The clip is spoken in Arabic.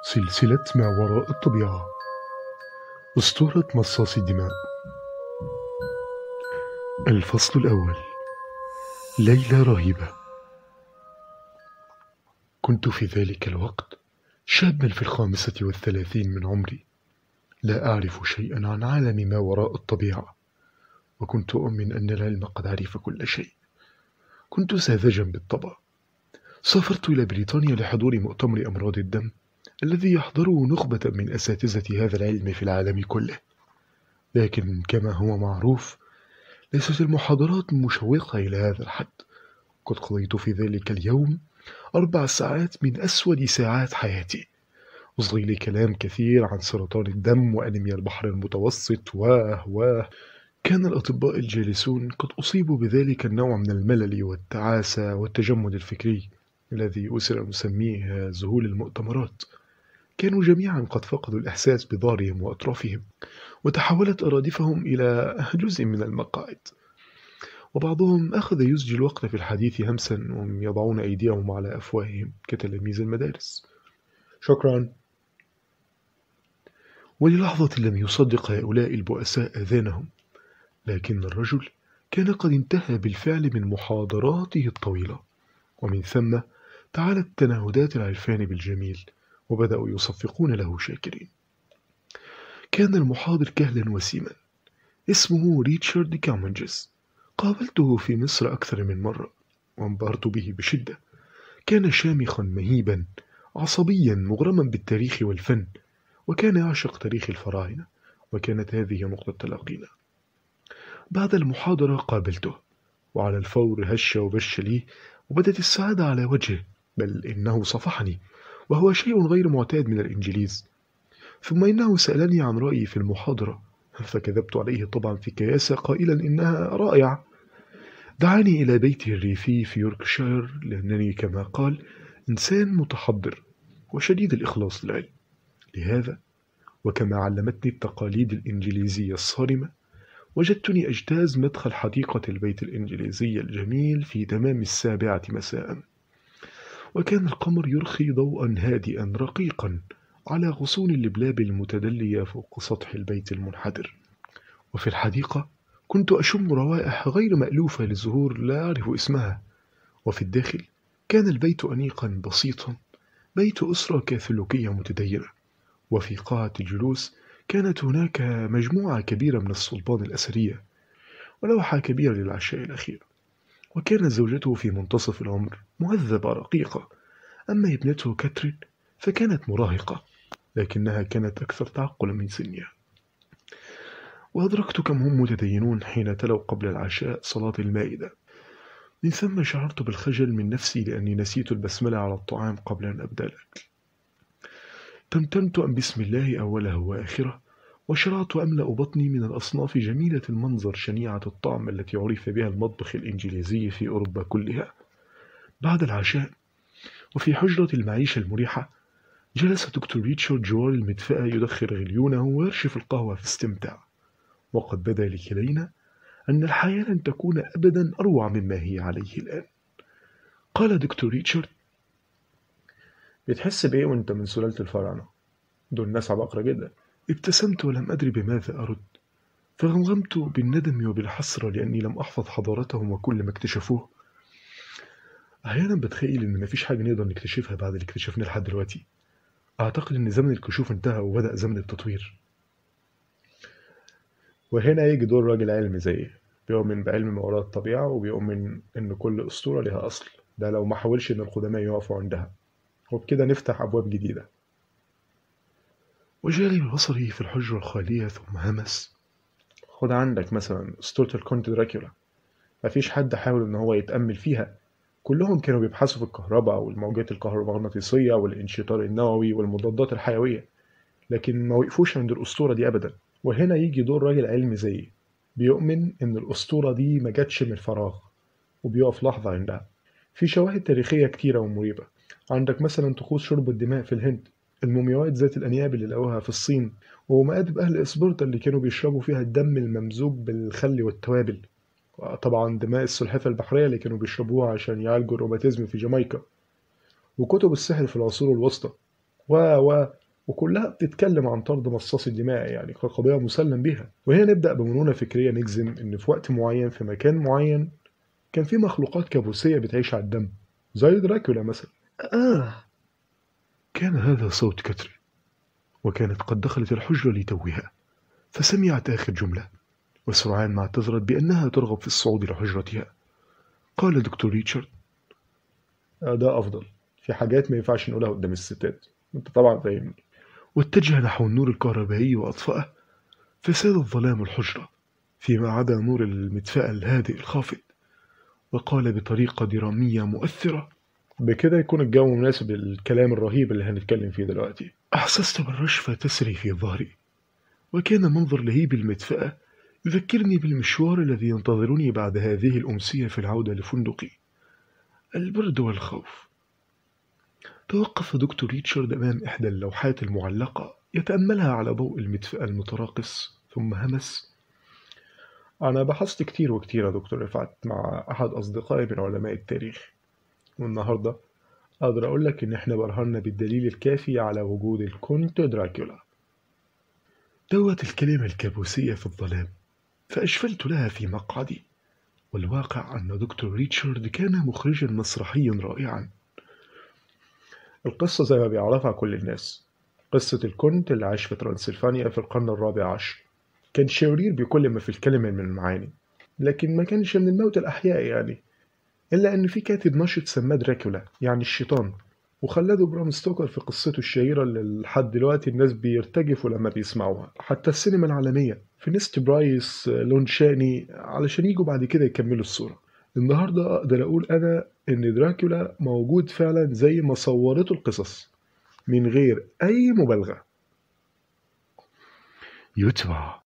سلسلة ما وراء الطبيعة. أسطورة مصاص الدماء. الفصل الأول. ليلة رهيبة. كنت في ذلك الوقت شابا في 35 من عمري، لا أعرف شيئا عن عالم ما وراء الطبيعة، وكنت أؤمن أن العلم قد عرف كل شيء. كنت ساذجا بالطبع. سافرت إلى بريطانيا لحضور مؤتمر أمراض الدم الذي يحضره نخبة من أساتذة هذا العلم في العالم كله، لكن كما هو معروف ليست المحاضرات مشوقة إلى هذا الحد. قد قضيت في ذلك اليوم 4 ساعات من أسود ساعات حياتي. أصغي لي كلام كثير عن سرطان الدم وأنيميا البحر المتوسط كان الأطباء الجالسون قد أصيبوا بذلك النوع من الملل والتعاسة والتجمد الفكري الذي أسر نسميه ذهول المؤتمرات. كانوا جميعا قد فقدوا الإحساس بظهرهم وأطرافهم، وتحولت أرادفهم إلى جزء من المقاعد، وبعضهم أخذ يسجي الوقت في الحديث همسا وهم يضعون أيديهم على أفواههم كتلاميذ المدارس. شكرا. وللحظة لم يصدق هؤلاء البؤساء آذانهم، لكن الرجل كان قد انتهى بالفعل من محاضراته الطويلة، ومن ثم تعالت تنهدات العرفان بالجميل وبدأوا يصفقون له شاكرين. كان المحاضر كهلا وسيما، اسمه ريتشارد كامنجز. قابلته في مصر أكثر من مرة وانبهرت به بشدة. كان شامخا مهيبا عصبيا مغرما بالتاريخ والفن، وكان يعشق تاريخ الفراعنة، وكانت هذه نقطة تلاقينا. بعد المحاضرة قابلته، وعلى الفور هش وبش لي، وبدت السعادة على وجهه، بل إنه صفحني، وهو شيء غير معتاد من الإنجليز. ثم إنه سألني عن رأيي في المحاضرة، فكذبت عليه طبعا في كياسة قائلا إنها رائعة. دعاني إلى بيته الريفي في يوركشاير لأنني كما قال إنسان متحضر وشديد الإخلاص للعلم. لهذا وكما علمتني التقاليد الإنجليزية الصارمة، وجدتني أجتاز مدخل حديقة البيت الإنجليزي الجميل في تمام 7 مساء، وكان القمر يرخي ضوءا هادئا رقيقا على غصون اللبلاب المتدلية فوق سطح البيت المنحدر. وفي الحديقة كنت أشم روائح غير مألوفة لزهور لا أعرف اسمها، وفي الداخل كان البيت أنيقا بسيطا، بيت أسرة كاثوليكية متدينة. وفي قاعة الجلوس كانت هناك مجموعة كبيرة من الصلبان الأثرية ولوحة كبيرة للعشاء الأخير. وكانت زوجته في منتصف العمر مهذبة رقيقة، أما ابنته كاترين فكانت مراهقة، لكنها كانت أكثر تعقلا من سنها. وأدركت كم هم متدينون حين تلوا قبل العشاء صلاة المائدة. من ثم شعرت بالخجل من نفسي لأني نسيت البسملة على الطعام قبل أن أبدأ الأكل. تمتمت أن بسم الله أوله وآخره، وشرعت أملأ بطني من الأصناف جميلة المنظر شنيعة الطعم التي عرف بها المطبخ الإنجليزي في أوروبا كلها. بعد العشاء وفي حجرة المعيشة المريحة جلس دكتور ريتشارد جوار المدفأة يدخر غليونه ويرشف القهوة في استمتاع. وقد بدا لكلينا أن الحياة لن تكون أبدا أروع مما هي عليه الآن. قال دكتور ريتشارد: بتحس بإيه وأنت من سلالة الفراعنة؟ دول ناس عباقرة جدا. ابتسمت ولم أدري بماذا أرد، فغمغمت بالندم وبالحسرة لأني لم أحفظ حضارتهم وكل ما اكتشفوه. أحيانا بتخيل إن مفيش حاجة نقدر نكتشفها بعد اللي اكتشفناه لحد دلوقتي. أعتقد إن زمن الكشوف انتهى وبدأ زمن التطوير. وهنا يجي دور راجل علمي زيي، بيؤمن بعلم ما وراء الطبيعة وبيؤمن إن كل أسطورة لها أصل، ده لو ما حاولش إن القدماء يقفوا عندها، وبكده نفتح أبواب جديدة. وجاري ببصري في الحجرة الخالية ثم همس: خد عندك مثلا أسطورة الكونت دراكولا، مفيش حد حاول إن هو يتأمل فيها. كلهم كانوا بيبحثوا في الكهرباء والموجات الكهرومغناطيسية والانشطار النووي والمضادات الحيوية، لكن ما وقفوش عند الأسطورة دي أبدا. وهنا يجي دور راجل علمي زيي، بيؤمن إن الأسطورة دي ما جاتش من الفراغ وبيقف لحظة عندها. في شواهد تاريخية كتيرة ومريبة. عندك مثلا طقوس شرب الدماء في الهند، المومياوات ذات الأنياب اللي لقوها في الصين، ومآدب أهل إسبرتا اللي كانوا بيشربوا فيها الدم الممزوج بالخل والتوابل، طبعا دماء السلحفاة البحرية اللي كانوا بيشربوها عشان يعالجوا الروماتيزم في جامايكا، وكتب السحر في العصور الوسطى، وكلها بتتكلم عن طرد مصاص الدماء يعني كقضية مسلم بها. وهنا نبدأ بمرونة فكرية نجزم إن في وقت معين في مكان معين كان في مخلوقات كابوسية بتعيش على الدم زي دراكولا مثلا. كان هذا صوت كاترين، وكانت قد دخلت الحجرة لتوها، فسمعت آخر جملة، وسرعان ما اعتذرت بأنها ترغب في الصعود إلى حجرتها. قال دكتور ريتشارد: ده أفضل، في حاجات ما ينفعش نقولها قدام الستات، أنت طبعا فاهمني. واتجه نحو النور الكهربائي وأطفأه، فساد الظلام الحجرة فيما عدا نور المدفأة الهادئ الخافت. وقال بطريقة درامية مؤثرة: بكده يكون الجو مناسب للكلام الرهيب اللي هنتكلم فيه دلوقتي. أحسست بالرشفة تسري في ظهري، وكان منظر لهيب المدفأة يذكرني بالمشوار الذي ينتظرني بعد هذه الأمسية في العودة لفندقي. البرد والخوف. توقف دكتور ريتشارد أمام إحدى اللوحات المعلقة يتأملها على ضوء المدفأة المتراقص، ثم همس: أنا بحثت كتير وكتير يا دكتور رفعت مع أحد أصدقائي من علماء التاريخ، والنهاردة أقدر أقول لك إن إحنا برهنا بالدليل الكافي على وجود الكونت دراكولا. دوت الكلمة الكابوسية في الظلام، فأشفلت لها في مقعدي. والواقع أن دكتور ريتشارد كان مخرجا مسرحيا رائعا. القصة زي ما بيعرفها كل الناس، قصة الكونت اللي عاش في ترانسلفانيا في القرن الرابع عشر. كان شرير بكل ما في الكلمة من المعاني، لكن ما كانش من الموت الأحياء يعني، إلا أن في كاتب نشط سماه دراكولا يعني الشيطان، وخلده برام ستوكر في قصته الشهيرة اللي لحد دلوقتي الناس بيرتجفوا لما بيسمعوها. حتى السينما العالمية في نست برايس لون شاني علشان يجوا بعد كده يكملوا الصورة. النهاردة أقدر أقول أنا إن دراكولا موجود فعلا زي ما صورته القصص، من غير أي مبالغة. يتبع